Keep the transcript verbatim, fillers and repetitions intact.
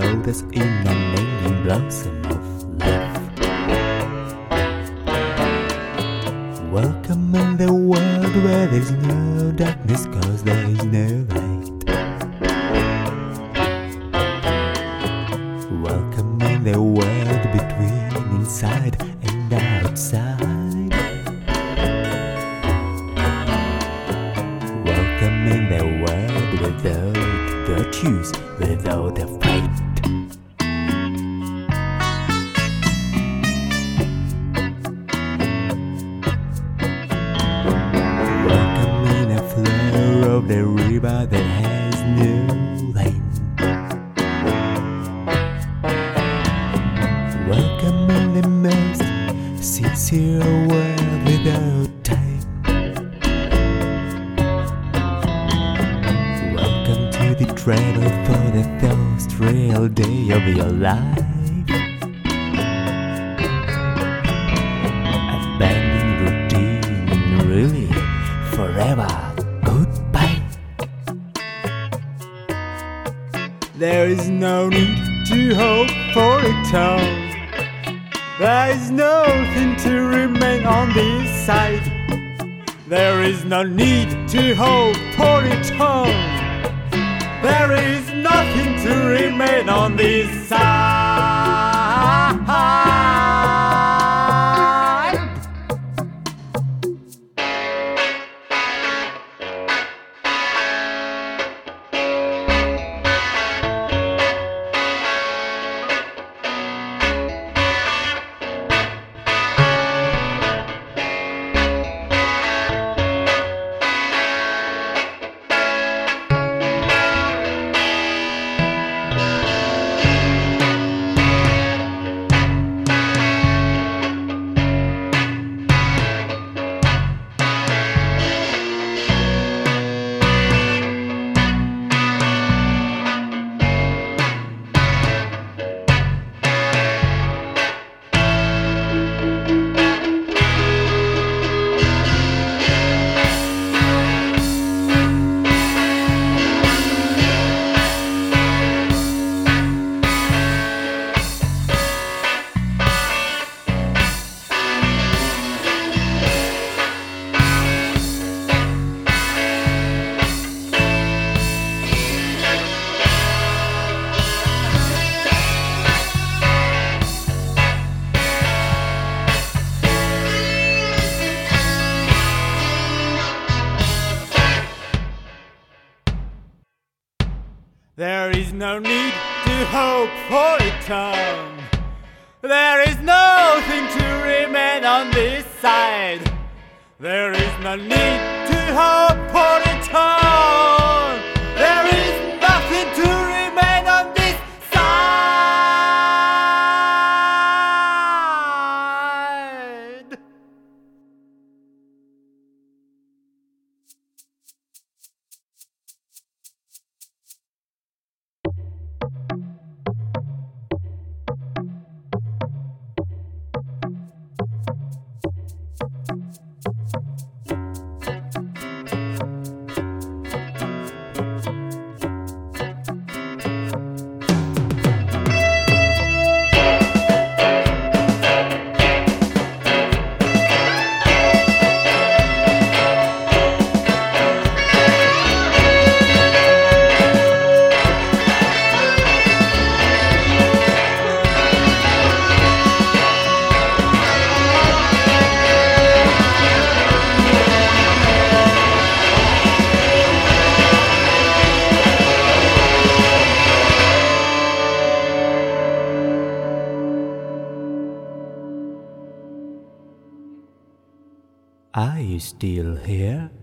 lotus in an ending blossom of life. Welcome in the world where there's no darkness, cause there's no light. Welcome in the world between inside and outside. Welcome in the world without virtues, without a fight. Welcome in a flow of the river that has no lane. Welcome in the most sincere world without time. Welcome to the travel for the first real day of your life. Abandon routine, really, forever, goodbye. There is no need to hope for return. There is nothing to remain on this side. There is no need to hope for return. There is nothing to remain on this side. There is no need to hope for return. There is nothing to remain on this side. There is no need to hope for return. There is nothing to remain on this side. Are you still here?